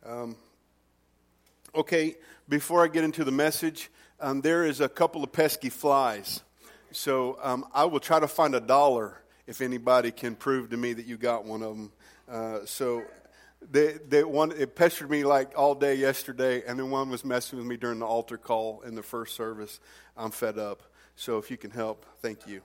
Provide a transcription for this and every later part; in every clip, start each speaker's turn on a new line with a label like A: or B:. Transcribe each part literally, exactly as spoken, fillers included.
A: Um, okay, before I get into the message, um, there is a couple of pesky flies. So um, I will try to find a dollar if anybody can prove to me that you got one of them. Uh, so they, they one it pestered me like all day yesterday, and then one was messing with me during the altar call in the first service. I'm fed up. So if you can help, thank you.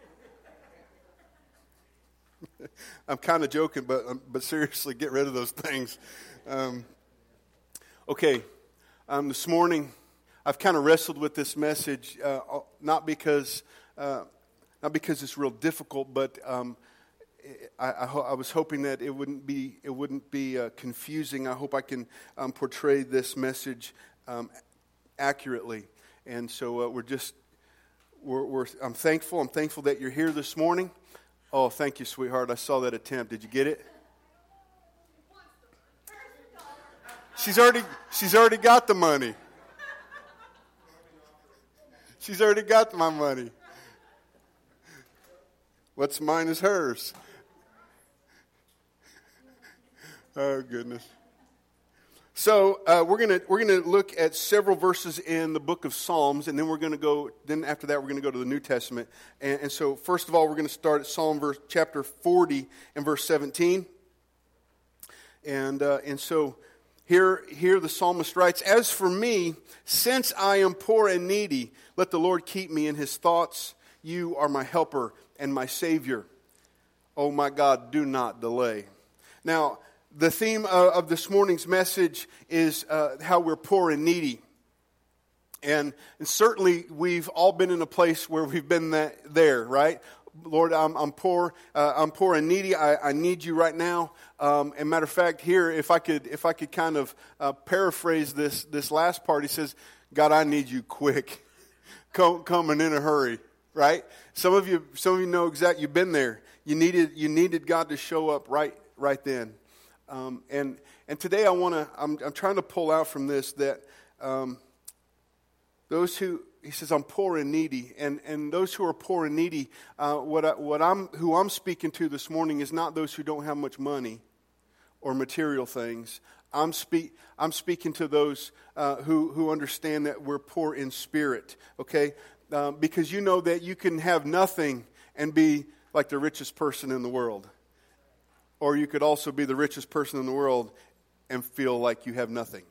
A: I'm kind of joking, but um, but seriously, get rid of those things. Um, okay, um, this morning I've kind of wrestled with this message, uh, not because uh, not because it's real difficult, but um, I, I, ho- I was hoping that it wouldn't be it wouldn't be uh, confusing. I hope I can um, portray this message um, accurately, and so uh, we're just we're, we're I'm thankful. I'm thankful that you're here this morning. Oh, thank you, sweetheart. I saw that attempt. Did you get it? She's already she's already got the money. She's already got my money. What's mine is hers. Oh goodness. So uh, we're gonna we're gonna look at several verses in the book of Psalms, and then we're gonna go. Then after that, we're gonna go to the New Testament. And, and so first of all, we're gonna start at Psalm verse chapter forty and verse seventeen. And uh, and so here here the psalmist writes, "As for me, since I am poor and needy, let the Lord keep me in His thoughts. You are my helper and my Savior. Oh my God, do not delay." Now, the theme of this morning's message is uh, how we're poor and needy. And, and certainly we've all been in a place where we've been that, there, right? Lord, I'm, I'm poor. Uh, I'm poor and needy. I, I need you right now. Um, and matter of fact, here, if I could, if I could kind of uh, paraphrase this this last part, he says, "God, I need you quick. come, come and in a hurry." Right? Some of you, some of you know exactly. You've been there. You needed, you needed God to show up right, right then. Um, and and today I want to. I'm, I'm trying to pull out from this that um, those who he says I'm poor and needy, and, and those who are poor and needy. Uh, what I, what I'm who I'm speaking to this morning is not those who don't have much money or material things. I'm speak I'm speaking to those uh, who who understand that we're poor in spirit. Okay, uh, because you know that you can have nothing and be like the richest person in the world. Or you could also be the richest person in the world and feel like you have nothing.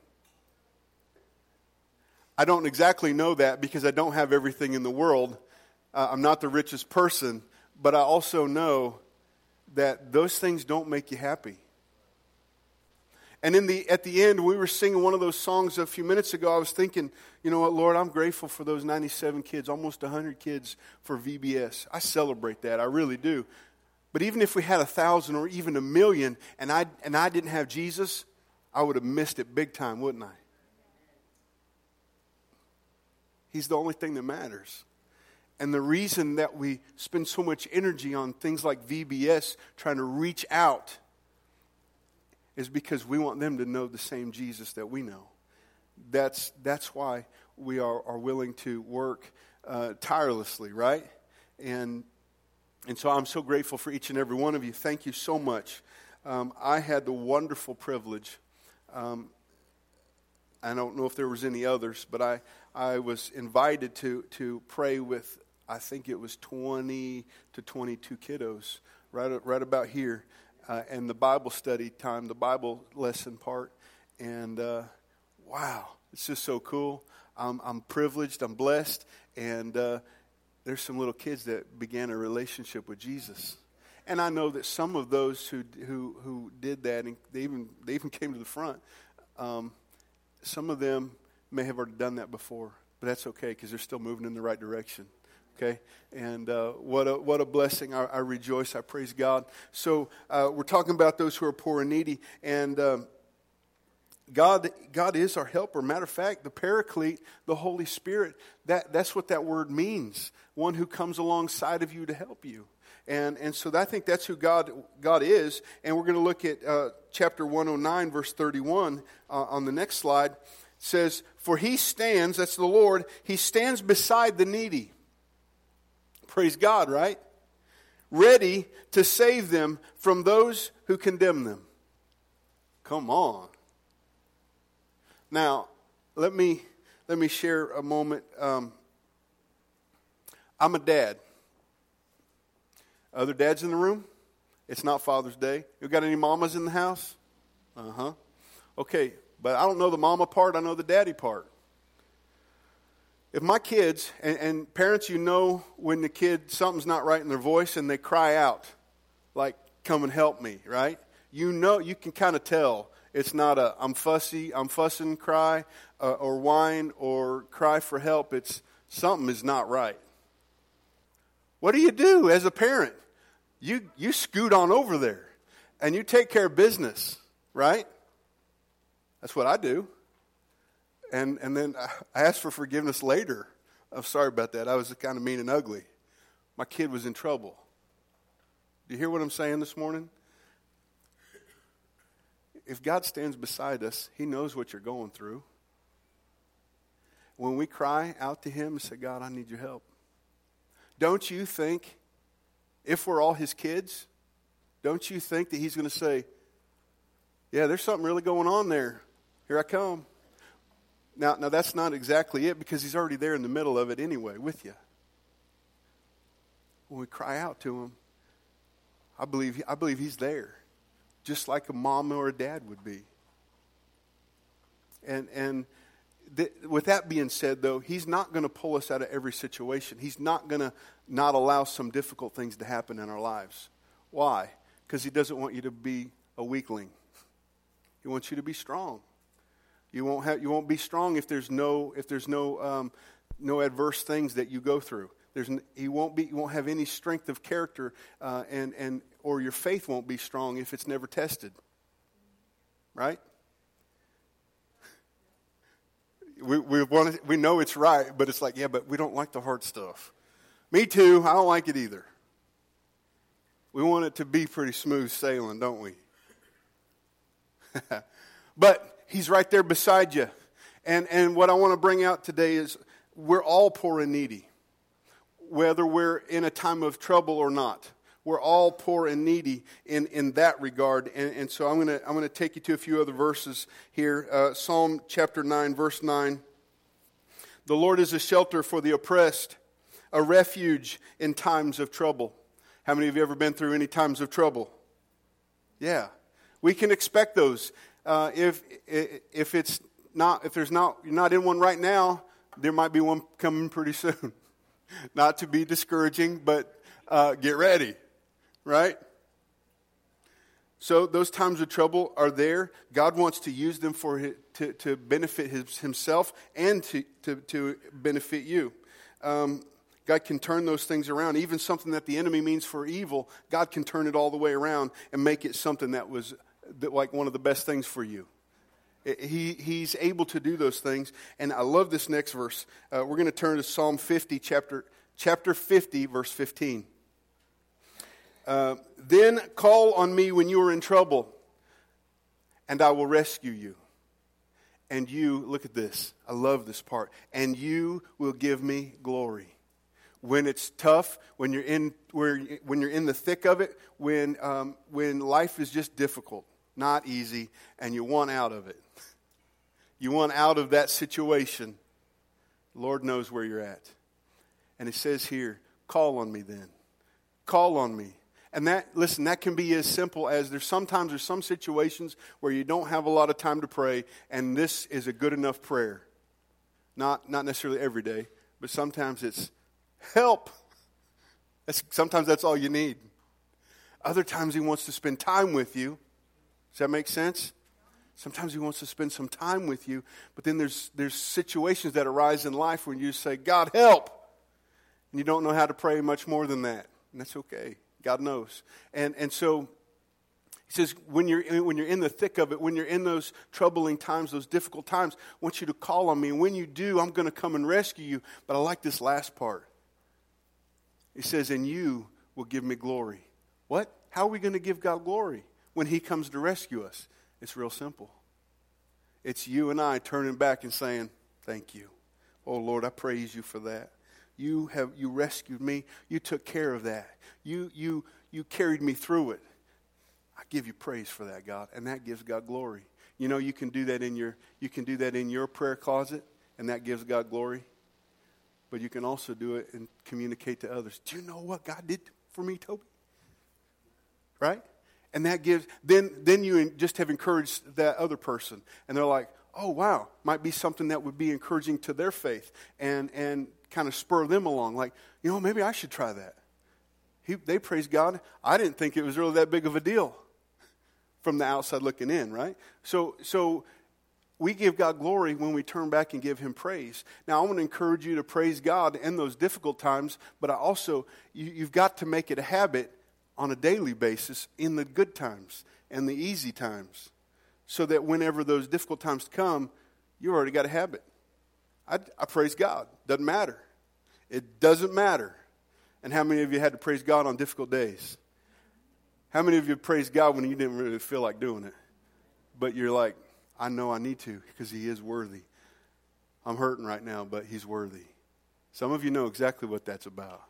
A: I don't exactly know that because I don't have everything in the world. Uh, I'm not the richest person, but I also know that those things don't make you happy. And in the at the end, we were singing one of those songs a few minutes ago. I was thinking, you know what, Lord, I'm grateful for those ninety-seven kids, almost one hundred kids for V B S. I celebrate that. I really do. But even if we had a thousand or even a million and I and I didn't have Jesus, I would have missed it big time, wouldn't I? He's the only thing that matters. And the reason that we spend so much energy on things like V B S, trying to reach out, is because we want them to know the same Jesus that we know. That's that's why we are, are willing to work uh, tirelessly, right? And And so I'm so grateful for each and every one of you. Thank you so much. Um, I had the wonderful privilege. Um, I don't know if there was any others, but I, I was invited to to pray with, I think it was twenty to twenty-two kiddos right, right about here. Uh, and the Bible study time, the Bible lesson part. And uh, wow, it's just so cool. I'm, I'm privileged. I'm blessed. And uh there's some little kids that began a relationship with Jesus. And I know that some of those who who who did that, and they even they even came to the front, um, some of them may have already done that before. But that's okay, because they're still moving in the right direction. Okay? And uh, what a what a blessing. I, I rejoice. I praise God. So uh, we're talking about those who are poor and needy. And um, God, God is our helper. Matter of fact, the Paraclete, the Holy Spirit, that, that's what that word means. One who comes alongside of you to help you. And and so I think that's who God God is. And we're going to look at uh, chapter one oh nine, verse thirty-one uh, on the next slide. It says, "For he stands," that's the Lord, "he stands beside the needy." Praise God, right? "Ready to save them from those who condemn them." Come on. Now, let me let me share a moment. Um, I'm a dad. Other dads in the room? It's not Father's Day. You got any mamas in the house? Uh-huh. Okay, but I don't know the mama part. I know the daddy part. If my kids, and, and parents, you know when the kid, something's not right in their voice and they cry out, like, come and help me, right? You know, you can kind of tell. It's not a, I'm fussy, I'm fussing cry, uh, or whine, or cry for help. It's, something is not right. What do you do as a parent? You, you scoot on over there, and you take care of business, right? That's what I do. And and then I asked for forgiveness later. I'm sorry about that. I was kind of mean and ugly. My kid was in trouble. Do you hear what I'm saying this morning? If God stands beside us, He knows what you're going through. When we cry out to Him and say, God, I need your help. Don't you think, if we're all His kids, don't you think that He's going to say, yeah, there's something really going on there. Here I come. Now, now that's not exactly it, because He's already there in the middle of it anyway with you. When we cry out to Him, I believe, I believe He's there, just like a mom or a dad would be. And and th- with that being said, though, He's not going to pull us out of every situation. He's not going to not allow some difficult things to happen in our lives. Why? Because He doesn't want you to be a weakling. He wants you to be strong. You won't have. You won't be strong if there's no. If there's no. Um, no adverse things that you go through. There's. You won't be. You won't have any strength of character, uh, and and or your faith won't be strong if it's never tested. Right? We we want. To, we know it's right, but it's like, yeah, but we don't like the hard stuff. Me too. I don't like it either. We want it to be pretty smooth sailing, don't we? But He's right there beside you. And and what I want to bring out today is we're all poor and needy. Whether we're in a time of trouble or not. We're all poor and needy in, in that regard. And, and so I'm going to I'm going to take you to a few other verses here. Uh, Psalm chapter nine, verse nine. The Lord is a shelter for the oppressed, a refuge in times of trouble. How many of you ever been through any times of trouble? Yeah. We can expect those. Uh, if if it's not if there's not you're not in one right now, there might be one coming pretty soon. Not to be discouraging, but uh, get ready, right? So those times of trouble are there. God wants to use them for his, to to benefit his, Himself and to to to benefit you. Um, God can turn those things around. Even something that the enemy means for evil, God can turn it all the way around and make it something that was like one of the best things for you. He He's able to do those things. And I love this next verse. Uh, we're going to turn to Psalm fifty, chapter, chapter fifty, verse fifteen. Uh, then call on me when you are in trouble, and I will rescue you. And you, look at this. I love this part. And you will give me glory. When it's tough, when you're in where when you're in the thick of it, when um, when life is just difficult, not easy, and you want out of it. You want out of that situation. Lord knows where you're at. And it says here, call on me then. Call on me. And that, listen, that can be as simple as there's sometimes there's some situations where you don't have a lot of time to pray, and this is a good enough prayer. Not not necessarily every day, but sometimes it's help. That's, sometimes that's all you need. Other times He wants to spend time with you. Does that make sense? Sometimes He wants to spend some time with you, but then there's there's situations that arise in life when you say, God, help. And you don't know how to pray much more than that. And that's okay. God knows. And and so He says, when you're in, when you're in the thick of it, when you're in those troubling times, those difficult times, I want you to call on me. And when you do, I'm going to come and rescue you. But I like this last part. He says, and you will give me glory. What? How are we going to give God glory when He comes to rescue us? It's real simple. It's you and I turning back and saying, thank you. Oh, Lord, I praise you for that. You have you rescued me. You took care of that. You you you carried me through it. I give you praise for that, God, and that gives God glory. You know, you can do that in your you can do that in your prayer closet, and that gives God glory. But you can also do it and communicate to others. Do you know what God did for me, Toby? Right? And that gives, then then you just have encouraged that other person. And they're like, oh, wow, might be something that would be encouraging to their faith and, and kind of spur them along. Like, you know, maybe I should try that. He, they praise God. I didn't think it was really that big of a deal from the outside looking in, right? So, so we give God glory when we turn back and give him praise. Now, I want to encourage you to praise God in those difficult times, but I also, you, you've got to make it a habit on a daily basis in the good times and the easy times, so that whenever those difficult times come, you've already got a habit. I, I praise God. Doesn't matter. It doesn't matter. And how many of you had to praise God on difficult days? How many of you praised God when you didn't really feel like doing it? But you're like, I know I need to because he is worthy. I'm hurting right now, but he's worthy. Some of you know exactly what that's about.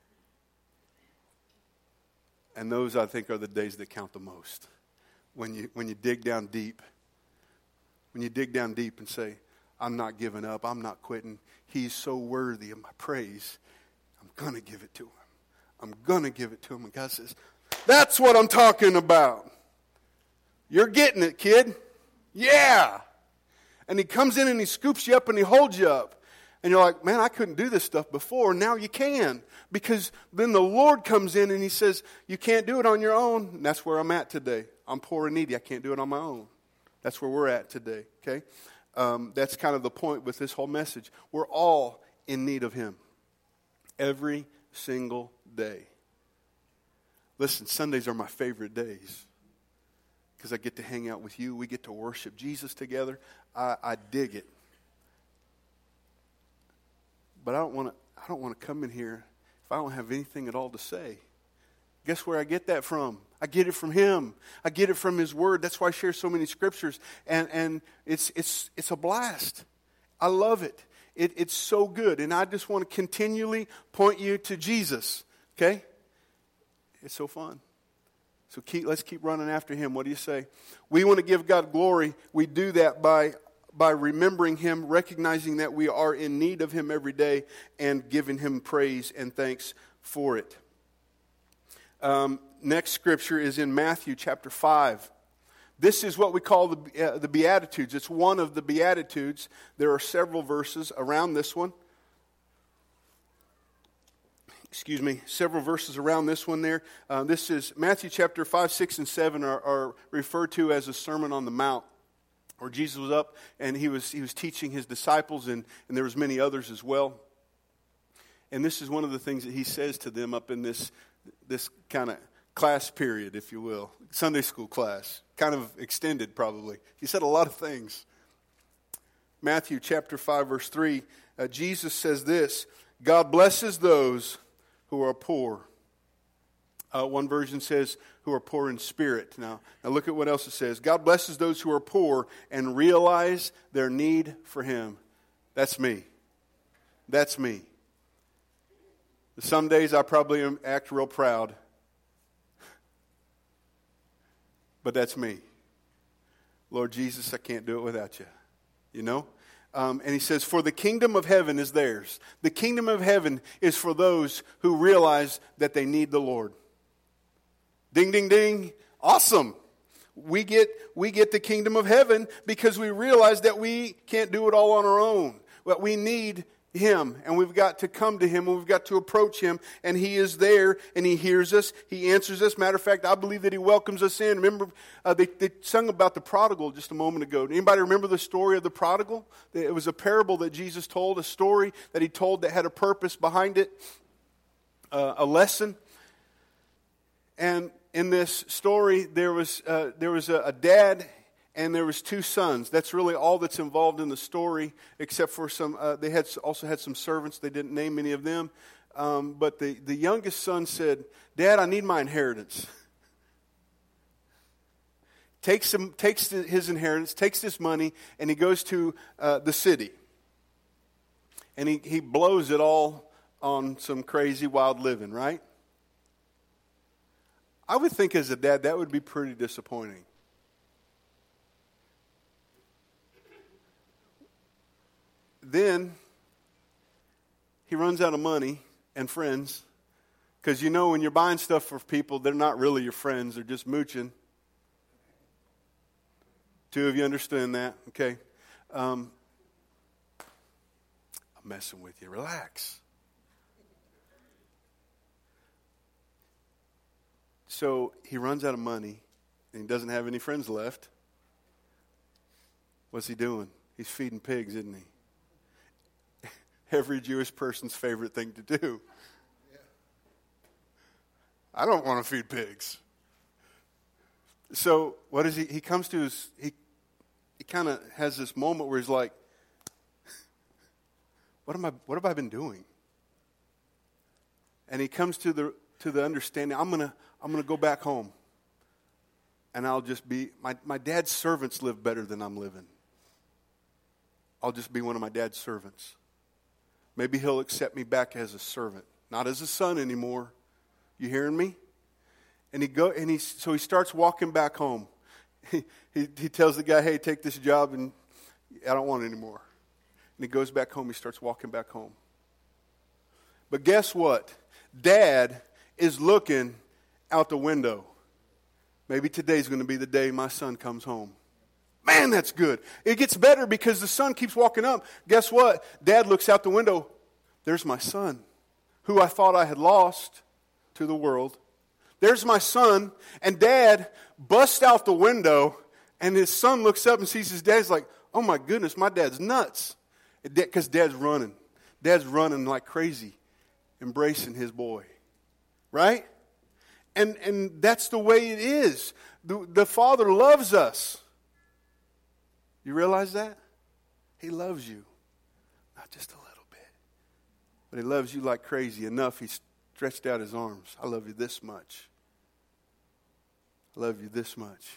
A: And those, I think, are the days that count the most. When you when you dig down deep. When you dig down deep and say, I'm not giving up. I'm not quitting. He's so worthy of my praise. I'm going to give it to him. I'm going to give it to him. And God says, that's what I'm talking about. You're getting it, kid. Yeah. And he comes in and he scoops you up and he holds you up. And you're like, man, I couldn't do this stuff before. Now you can. Because then the Lord comes in and he says, you can't do it on your own. And that's where I'm at today. I'm poor and needy. I can't do it on my own. That's where we're at today. Okay? Um, that's kind of the point with this whole message. We're all in need of him. Every single day. Listen, Sundays are my favorite days. Because I get to hang out with you. We get to worship Jesus together. I, I dig it. But I don't want to. I don't want to come in here if I don't have anything at all to say. Guess where I get that from? I get it from him. I get it from his word. That's why I share so many scriptures, and and it's it's it's a blast. I love it. It it's so good, and I just want to continually point you to Jesus. Okay, it's so fun. So keep let's keep running after him. What do you say? We want to give God glory. We do that by. by remembering him, recognizing that we are in need of him every day, and giving him praise and thanks for it. Um, next scripture is in Matthew chapter five. This is what we call the, uh, the Beatitudes. It's one of the Beatitudes. There are several verses around this one. Excuse me, several verses around this one there. Uh, this is Matthew chapter five, six, and seven are, are referred to as a Sermon on the Mount, where Jesus was up and he was he was teaching his disciples, and, and there was many others as well. And this is one of the things that he says to them up in this this kind of class period, if you will, Sunday school class, kind of extended probably. He said a lot of things. Matthew chapter five, verse three, uh, Jesus says this, God blesses those who are poor. Uh, one version says, who are poor in spirit. Now, now look at what else it says. God blesses those who are poor and realize their need for him. That's me. That's me. Some days I probably act real proud. But that's me. Lord Jesus, I can't do it without you. You know? Um, and he says, for the kingdom of heaven is theirs. The kingdom of heaven is for those who realize that they need the Lord. Ding, ding, ding. Awesome. We get we get the kingdom of heaven because we realize that we can't do it all on our own. But we need him, and we've got to come to him, and we've got to approach him, and he is there, and he hears us, he answers us. Matter of fact, I believe that he welcomes us in. Remember, uh, they, they sung about the prodigal just a moment ago. Anybody remember the story of the prodigal? It was a parable that Jesus told, a story that he told that had a purpose behind it, uh, a lesson. And in this story, there was uh, there was a, a dad and there was two sons. That's really all that's involved in the story, except for some. Uh, they had also had some servants. They didn't name any of them, um, but the the youngest son said, "Dad, I need my inheritance." Takes him, takes his inheritance, takes his money, and he goes to uh, the city, and he he blows it all on some crazy wild living, right? I would think as a dad that would be pretty disappointing. then he runs out of money and friends. Because you know when you're buying stuff for people, they're not really your friends. They're just mooching. Two of you understand that? Okay. Um, I'm messing with you. Relax. So he runs out of money and he doesn't have any friends left. What's he doing? He's feeding pigs, isn't he? Every Jewish person's favorite thing to do. I don't want to feed pigs. So what is he? He comes to his, he, he kind of has this moment where he's like, what am I, what have I been doing? And he comes to the, to the understanding, I'm going to, I'm going to go back home. And I'll just be, my, my dad's servants live better than I'm living. I'll just be one of my dad's servants. Maybe he'll accept me back as a servant, not as a son anymore. You hearing me? And he go and he so he starts walking back home. He, he he tells the guy, "Hey, take this job, and I don't want it anymore." And he goes back home. He starts walking back home. But guess what? Dad is looking out the window. Maybe today's going to be the day my son comes home. Man, that's good. It gets better because the sun keeps walking up. Guess what? Dad looks out the window. There's my son, who I thought I had lost to the world. There's my son. And Dad busts out the window, and his son looks up and sees his dad. He's like, oh my goodness, my dad's nuts. Because Dad's running. Dad's running like crazy, embracing his boy. Right? And and that's the way it is. The, the Father loves us. You realize that? He loves you. Not just a little bit. But he loves you like crazy enough. He stretched out his arms. I love you this much. I love you this much.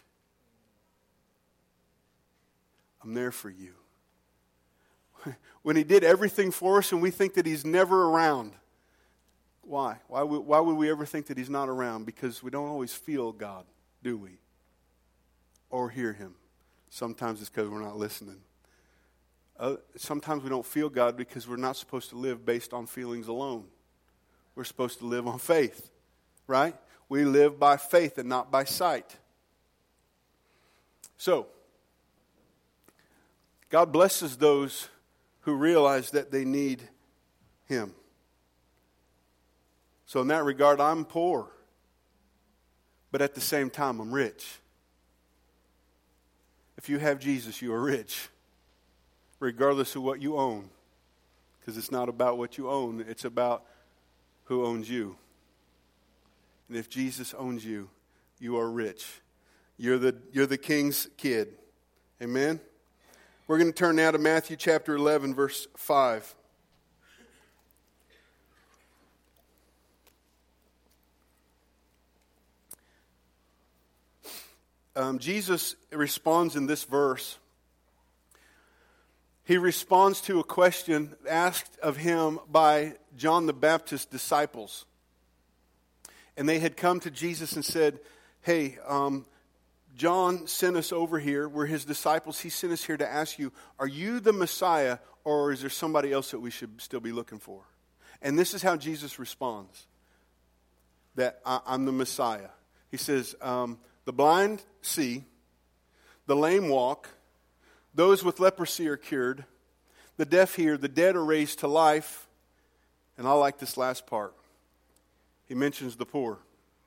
A: I'm there for you. When he did everything for us and we think that he's never around. Why? Why would, why would we ever think that he's not around? Because we don't always feel God, do we? Or hear him. Sometimes it's because we're not listening. Uh, sometimes we don't feel God because we're not supposed to live based on feelings alone. We're supposed to live on faith, right? We live by faith and not by sight. So, God blesses those who realize that they need him. So in that regard, I'm poor. But at the same time, I'm rich. If you have Jesus, you are rich. Regardless of what you own. Because it's not about what you own. It's about who owns you. And if Jesus owns you, you are rich. You're the, you're the king's kid. Amen? We're going to turn now to Matthew chapter eleven, verse five. Um, Jesus responds in this verse. He responds to a question asked of him by John the Baptist's disciples. And they had come to Jesus and said, hey, um, John sent us over here. We're his disciples. He sent us here to ask you, are you the Messiah, or is there somebody else that we should still be looking for? And this is how Jesus responds, that I, I'm the Messiah. He says, um, the blind see, the lame walk, those with leprosy are cured, the deaf hear, the dead are raised to life. And I like this last part. He mentions the poor.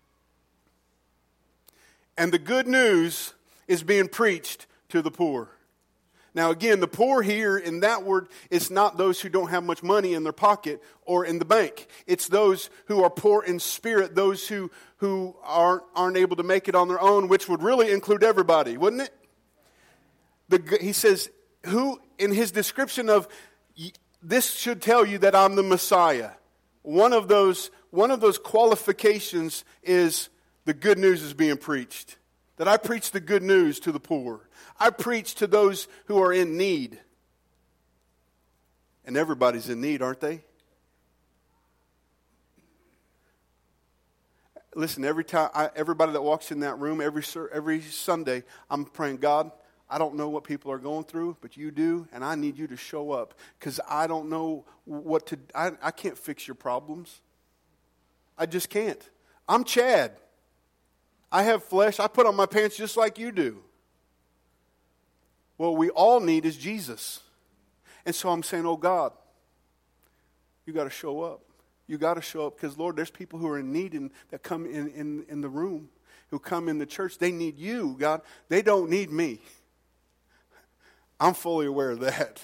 A: And the good news is being preached to the poor. Now again, the poor here in that word is not those who don't have much money in their pocket or in the bank. It's those who are poor in spirit, those who, who aren't, aren't able to make it on their own, which would really include everybody, wouldn't it? The, he says, who in his description of, this should tell you that I'm the Messiah. One of those, one of those qualifications is the good news is being preached. That I preach the good news to the poor. I preach to those who are in need. And everybody's in need, aren't they? Listen, every time, I, everybody that walks in that room, every every Sunday, I'm praying, God, I don't know what people are going through, but you do, and I need you to show up because I don't know what to, I, I can't fix your problems. I just can't. I'm Chad. I have flesh. I put on my pants just like you do. What we all need is Jesus. And so I'm saying, oh God, you got to show up. You got to show up because, Lord, there's people who are in need and that come in, in, in the room, who come in the church. They need you, God. They don't need me. I'm fully aware of that.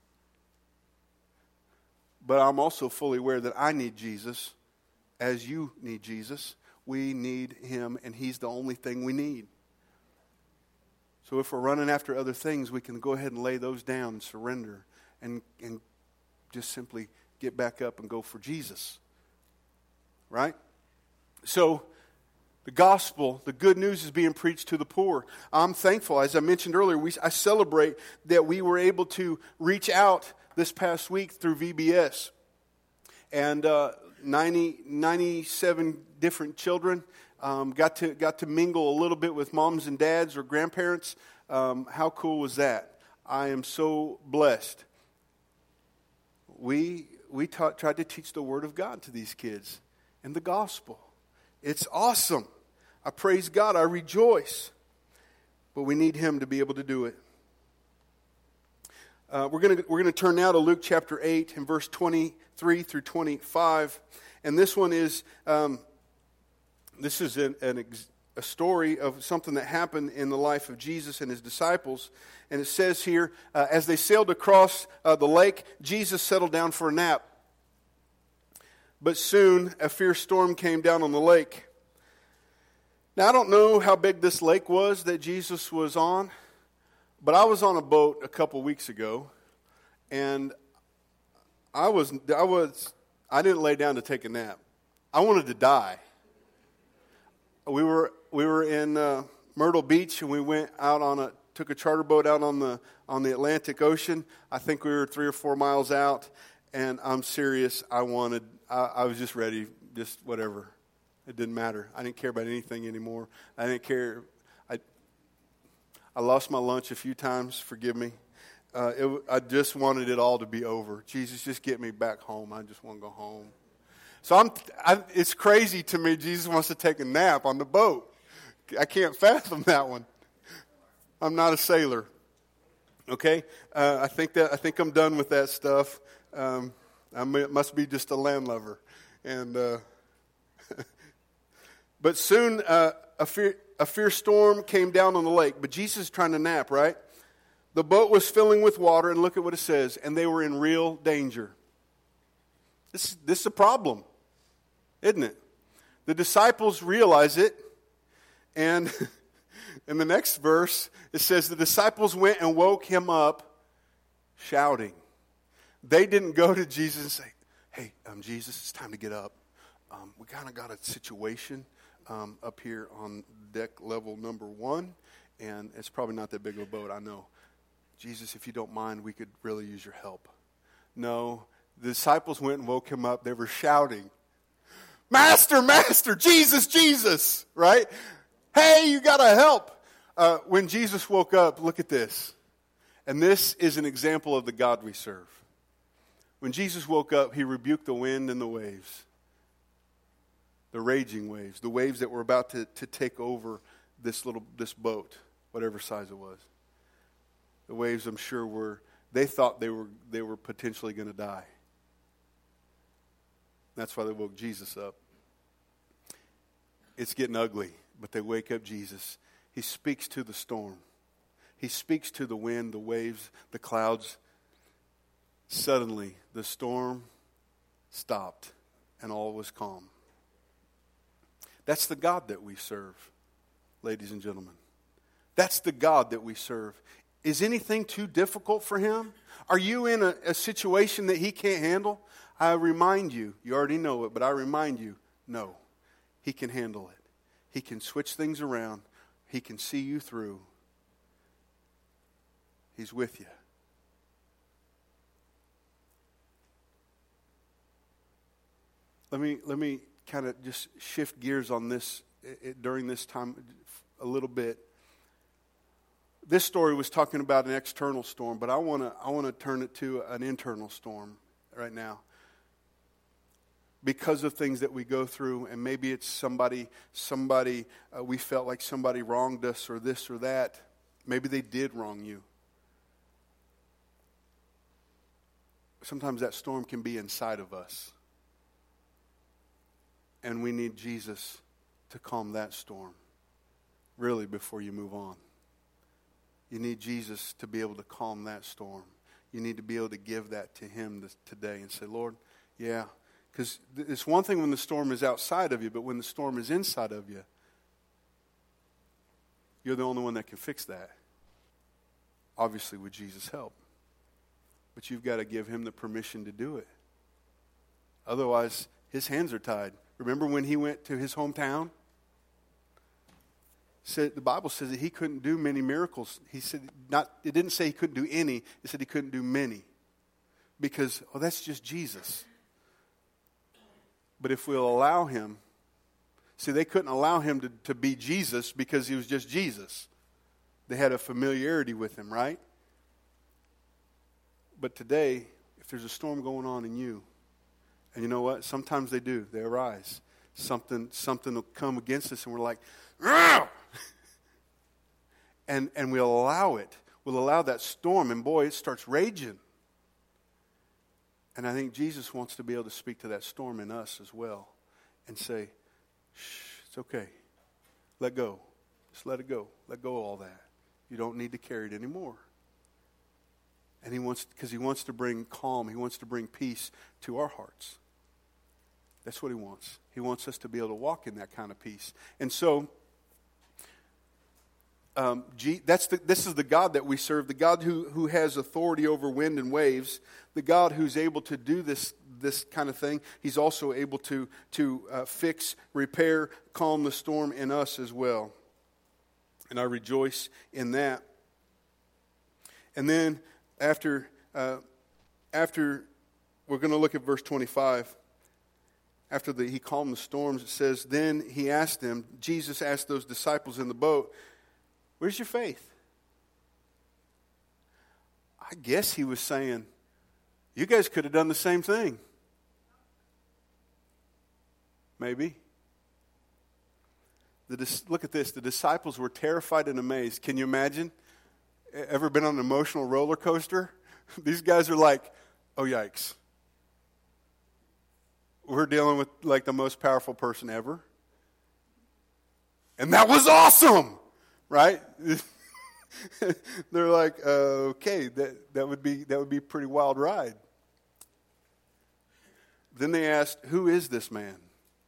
A: But I'm also fully aware that I need Jesus as you need Jesus. We need him, and he's the only thing we need. So if we're running after other things, we can go ahead and lay those down and surrender and, and just simply get back up and go for Jesus. Right? So the gospel, the good news is being preached to the poor. I'm thankful. As I mentioned earlier, we, I celebrate that we were able to reach out this past week through V B S. And uh, ninety, ninety-seven different children um, got to got to mingle a little bit with moms and dads or grandparents. Um, how cool was that? I am so blessed. We, we taught, tried to teach the Word of God to these kids and the gospel. It's awesome. I praise God. I rejoice. But we need him to be able to do it. Uh, we're going to we're going to turn now to Luke chapter eight and verse twenty-three through twenty-five. And this one is, um, this is an, an ex, a story of something that happened in the life of Jesus and his disciples. And it says here, uh, as they sailed across uh, the lake, Jesus settled down for a nap. But soon a fierce storm came down on the lake. Now, I don't know how big this lake was that Jesus was on, but I was on a boat a couple weeks ago, and I was I was I didn't lay down to take a nap. I wanted to die. We were we were in uh, Myrtle Beach, and we went out on a took a charter boat out on the on the Atlantic Ocean. I think we were three or four miles out, and I'm serious. I wanted. I, I was just ready. Just whatever. It didn't matter. I didn't care about anything anymore. I didn't care. I I lost my lunch a few times. Forgive me. Uh, it, I just wanted it all to be over. Jesus, just get me back home. I just want to go home. So I'm. I, it's crazy to me. Jesus wants to take a nap on the boat. I can't fathom that one. I'm not a sailor. Okay. Uh, I think that I think I'm done with that stuff. Um, I must be just a landlubber, and. Uh, But soon uh, a, fear, a fierce storm came down on the lake. But Jesus is trying to nap, right? The boat was filling with water, and look at what it says. And they were in real danger. This, this is a problem, isn't it? The disciples realize it. And in the next verse, it says the disciples went and woke him up shouting. They didn't go to Jesus and say, hey, um, Jesus, it's time to get up. Um, we kind of got a situation. Um, up here on deck level number one, and it's probably not that big of a boat, I know. Jesus, if you don't mind, we could really use your help. No, the disciples went and woke him up. They were shouting, Master, Master, Jesus, Jesus, right? Hey, you got to help. Uh, when Jesus woke up, look at this. And this is an example of the God we serve. When Jesus woke up, he rebuked the wind and the waves. The raging waves, the waves that were about to, to take over this little this boat, whatever size it was. The waves, I'm sure, were they thought they were they were potentially going to die. That's why they woke Jesus up. It's getting ugly, but they wake up Jesus. He speaks to the storm. He speaks to the wind, the waves, the clouds. Suddenly, the storm stopped, and all was calm. That's the God that we serve, ladies and gentlemen. That's the God that we serve. Is anything too difficult for him? Are you in a, a situation that he can't handle? I remind you, you already know it, but I remind you, no, he can handle it. He can switch things around. He can see you through. He's with you. Let me, let me, kind of just shift gears on this it, during this time a little bit. this story was talking about an external storm, but I want to I want to turn it to an internal storm right now. Because of things that we go through, and maybe it's somebody, somebody uh, we felt like somebody wronged us or this or that. Maybe they did wrong you. Sometimes that storm can be inside of us. And we need Jesus to calm that storm, really, before you move on. You need Jesus to be able to calm that storm. You need to be able to give that to him this, today and say, Lord, yeah. Because it's one thing when the storm is outside of you, but when the storm is inside of you, you're the only one that can fix that. Obviously with Jesus' help. But you've got to give him the permission to do it. Otherwise, his hands are tied. Remember when he went to his hometown? Said, the Bible says that he couldn't do many miracles. He said, not. It didn't say he couldn't do any. It said he couldn't do many. Because, oh, that's just Jesus. But if we'll allow him, see, they couldn't allow him to, to be Jesus because he was just Jesus. They had a familiarity with him, right? But today, if there's a storm going on in you, and you know what? Sometimes they do. They arise. Something, something will come against us, and we're like, Argh! and and we'll allow it. We'll allow that storm, and boy, it starts raging. And I think Jesus wants to be able to speak to that storm in us as well and say, shh, it's okay. Let go. Just let it go. Let go of all that. You don't need to carry it anymore. And he wants, because he wants to bring calm, he wants to bring peace to our hearts. That's what he wants. He wants us to be able to walk in that kind of peace. And so, um, G, that's the, this is the God that we serve, the God who, who has authority over wind and waves, the God who's able to do this, this kind of thing. He's also able to, to uh, fix, repair, calm the storm in us as well. And I rejoice in that. And then after, uh, after we're going to look at verse twenty-five. After the, he calmed the storms, it says, then he asked them, Jesus asked those disciples in the boat, where's your faith? I guess he was saying, you guys could have done the same thing. Maybe. The, look at this. The disciples were terrified and amazed. Can you imagine? Ever been on an emotional roller coaster? These guys are like, oh, yikes. We're dealing with like the most powerful person ever. And that was awesome, right? They're like, uh, okay, that, that would be that would be a pretty wild ride. Then they asked, who is this man?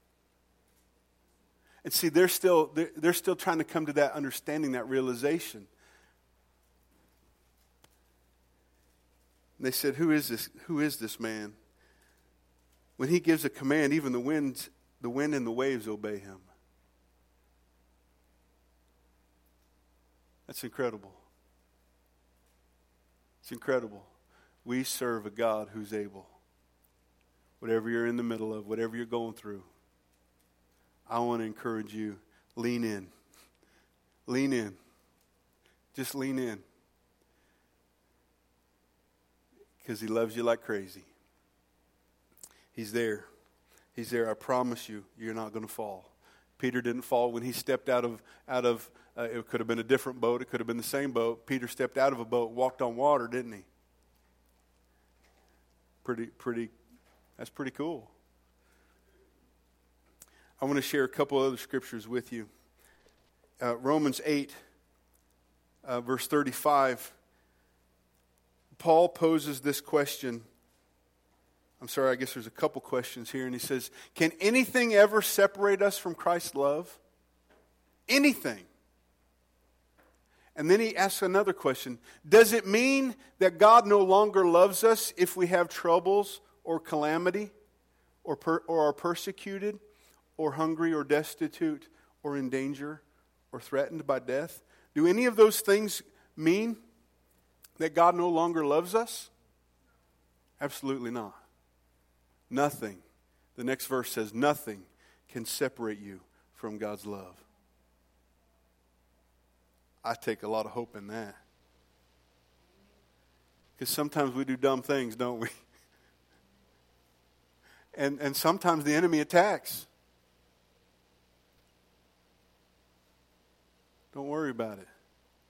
A: And see, they're still they're, they're still trying to come to that understanding, that realization. And they said, who is this? Who is this man? When he gives a command, even the winds, the wind and the waves obey him. That's incredible. It's incredible. We serve a God who's able. Whatever you're in the middle of, whatever you're going through, I want to encourage you, lean in. Lean in. Just lean in. Because he loves you like crazy. He's there. He's there. I promise you, you're not going to fall. Peter didn't fall when he stepped out of, out of uh, it could have been a different boat. It could have been the same boat. Peter stepped out of a boat, walked on water, didn't he? Pretty, pretty, that's pretty cool. I want to share a couple other scriptures with you. Uh, Romans eight, uh, verse thirty-five. Paul poses this question. I'm sorry, I guess there's a couple questions here. And he says, can anything ever separate us from Christ's love? Anything. And then he asks another question. Does it mean that God no longer loves us if we have troubles or calamity or, per, or are persecuted or hungry or destitute or in danger or threatened by death? Do any of those things mean that God no longer loves us? Absolutely not. Nothing. The next verse says, nothing can separate you from God's love. I take a lot of hope in that. Because sometimes we do dumb things, don't we? And and sometimes the enemy attacks. Don't worry about it.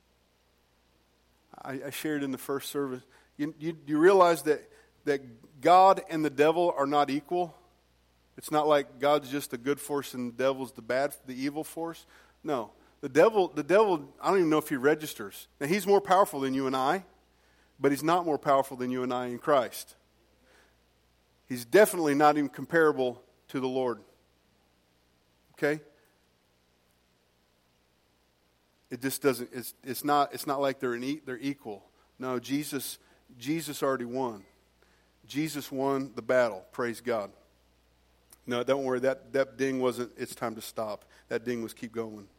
A: I, I shared in the first service. You, you, you realize that, that God and the devil are not equal? It's not like God's just the good force and the devil's the bad, the evil force. No. The devil, the devil, I don't even know if he registers. Now, he's more powerful than you and I, but he's not more powerful than you and I in Christ. He's definitely not even comparable to the Lord. Okay? It just doesn't, it's it's not it's not like they're an e, they're equal. No, Jesus Jesus already won. Jesus won the battle. Praise God. No, don't worry, that, that ding wasn't it's time to stop. That ding was keep going.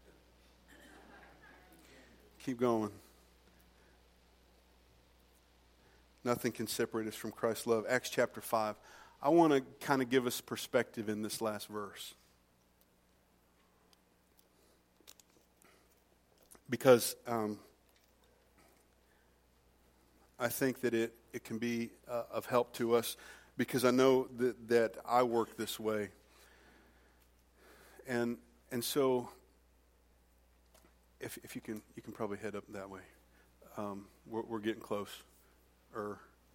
A: Keep going. Nothing can separate us from Christ's love. Acts chapter five. I want to kind of give us perspective in this last verse. Because um, I think that it, it can be uh, of help to us, because I know that, that I work this way. And and so if if you can you can probably head up that way. Um, we're, we're getting close. Or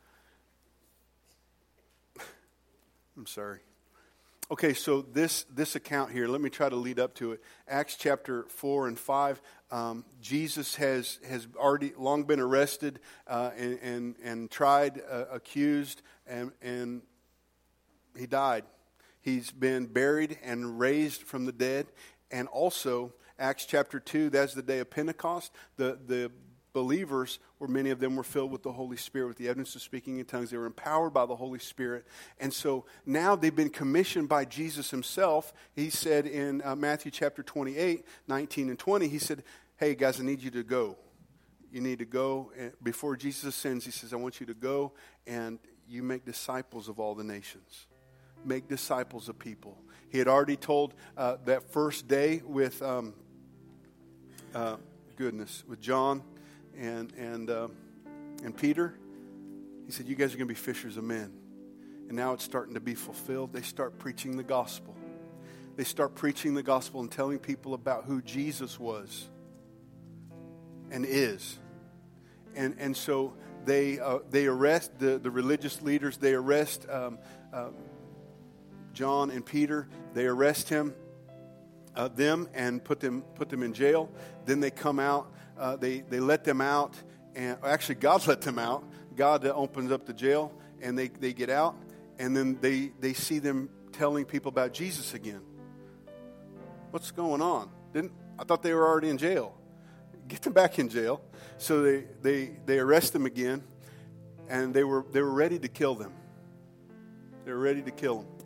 A: I'm sorry. Okay, so this this account here, let me try to lead up to it. Acts chapter four and five, um, Jesus has has already long been arrested uh, and, and and tried, uh, accused, and and he died. He's been buried and raised from the dead. And also, Acts chapter two, that's the day of Pentecost. The the believers, where many of them were filled with the Holy Spirit, with the evidence of speaking in tongues. They were empowered by the Holy Spirit. And so now they've been commissioned by Jesus himself. He said in uh, Matthew chapter twenty-eight, nineteen and twenty, he said, hey guys, I need you to go. You need to go. And before Jesus ascends, he says, I want you to go and you make disciples of all the nations. Make disciples of people. He had already told uh, that first day with, um, uh, goodness, with John and and uh, and Peter. He said, you guys are going to be fishers of men. And now it's starting to be fulfilled. They start preaching the gospel. They start preaching the gospel and telling people about who Jesus was and is. And and so they uh, they arrest the, the religious leaders. They arrest um, uh, John and Peter. They arrest him, uh, them, and put them put them in jail. Then they come out. Uh, they, they let them out, and actually God let them out. God uh, opens up the jail, and they, they get out, and then they, they see them telling people about Jesus again. What's going on? Didn't I thought they were already in jail. Get them back in jail. So they, they, they arrest them again, and they were they were ready to kill them. They were ready to kill them.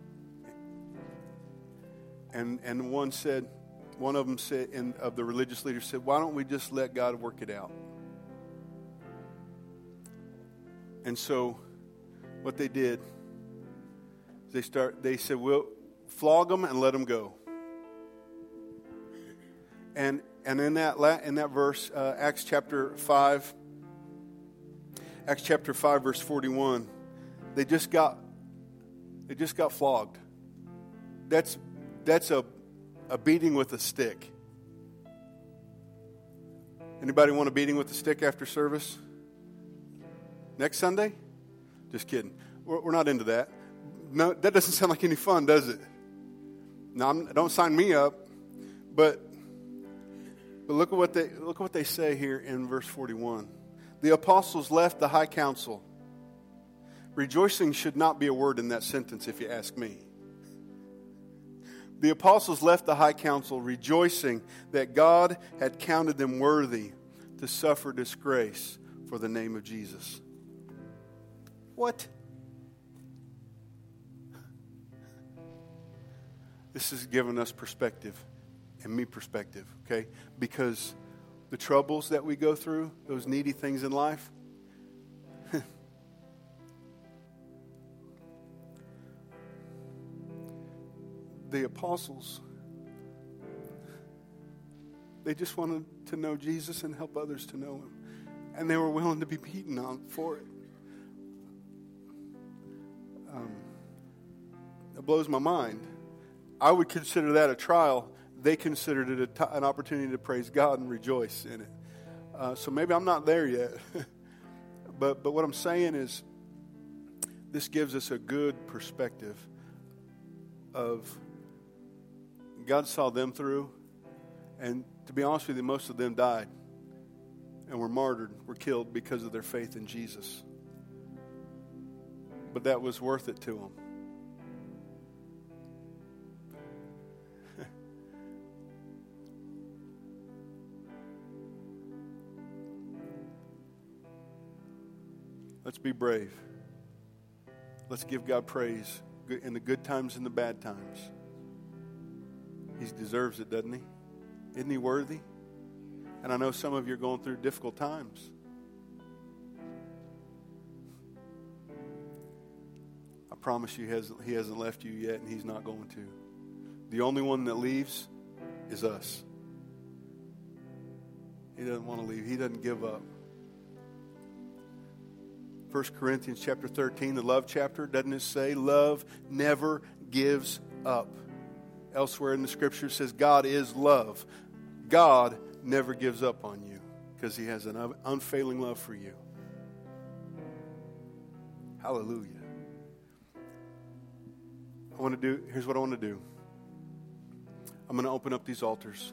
A: And and one said, One of them said, and of the religious leaders said, why don't we just let God work it out? And so what they did, they start. They said, we'll flog them and let them go. And and in that in that verse, uh, Acts chapter five, Acts chapter five, verse forty-one, they just got they just got flogged. That's that's a A beating with a stick. Anybody want a beating with a stick after service? Next Sunday? Just kidding. We're, we're not into that. No, that doesn't sound like any fun, does it? No, I'm, don't sign me up. But but look at what they look at what they say here in verse forty-one. The apostles left the high council. Rejoicing should not be a word in that sentence, if you ask me. The apostles left the high council rejoicing that God had counted them worthy to suffer disgrace for the name of Jesus. What? This is giving us perspective, and me perspective, okay? Because the troubles that we go through, those needy things in life, the apostles They just wanted to know Jesus and help others to know him. And they were willing to be beaten on for it. Um, it blows my mind. I would consider that a trial. They considered it a t- an opportunity to praise God and rejoice in it. Uh, so maybe I'm not there yet. but but what I'm saying is, this gives us a good perspective of God saw them through. And to be honest with you, most of them died and were martyred, were killed because of their faith in Jesus. But that was worth it to them. Let's be brave. Let's give God praise in the good times and the bad times. He deserves it, doesn't he? Isn't he worthy? And I know some of you are going through difficult times. I promise you, he hasn't, he hasn't left you yet, and he's not going to. The only one that leaves is us. He doesn't want to leave. He doesn't give up. First Corinthians chapter thirteen, the love chapter, doesn't it say, love never gives up? Elsewhere in the scripture it says, God is love. God never gives up on you because he has an unfailing love for you. Hallelujah. I want to do, here's what I want to do. I'm going to open up these altars.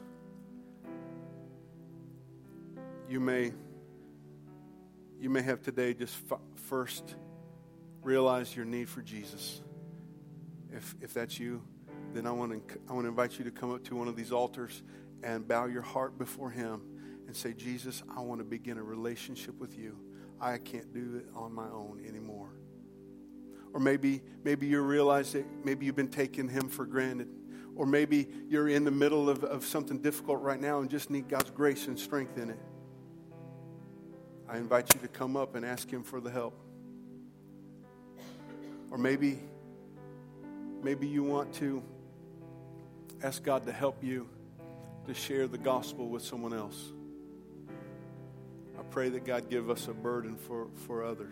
A: You may, you may have today just f- first realize your need for Jesus. If if that's you, then I want to I want to invite you to come up to one of these altars and bow your heart before him and say, Jesus, I want to begin a relationship with you. I can't do it on my own anymore. Or maybe maybe you realize that maybe you've been taking him for granted. Or maybe you're in the middle of, of something difficult right now and just need God's grace and strength in it. I invite you to come up and ask him for the help. Or maybe, maybe you want to ask God to help you to share the gospel with someone else. I pray that God give us a burden for, for others.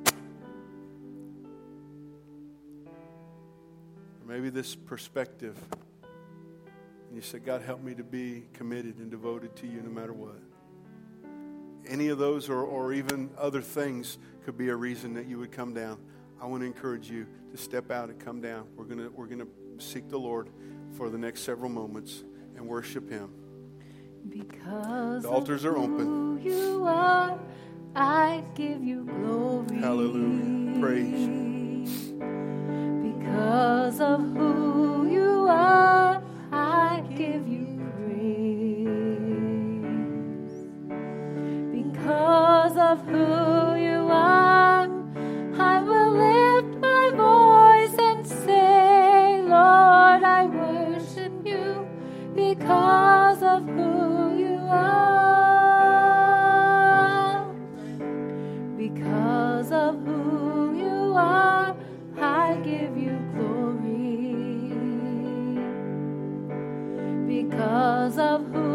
A: Or maybe this perspective. And you say, God, help me to be committed and devoted to you no matter what. Any of those or, or even other things could be a reason that you would come down. I want to encourage you to step out and come down. We're going to we're going to seek the Lord for the next several moments and worship him.
B: Because
A: the altars are open.
B: Who you are, I give you glory.
A: Hallelujah. Praise.
B: Because of who you are, I give you because of who you are, I will lift my voice and say, Lord, I worship you because of who you are. Because of who you are, I give you glory. Because of who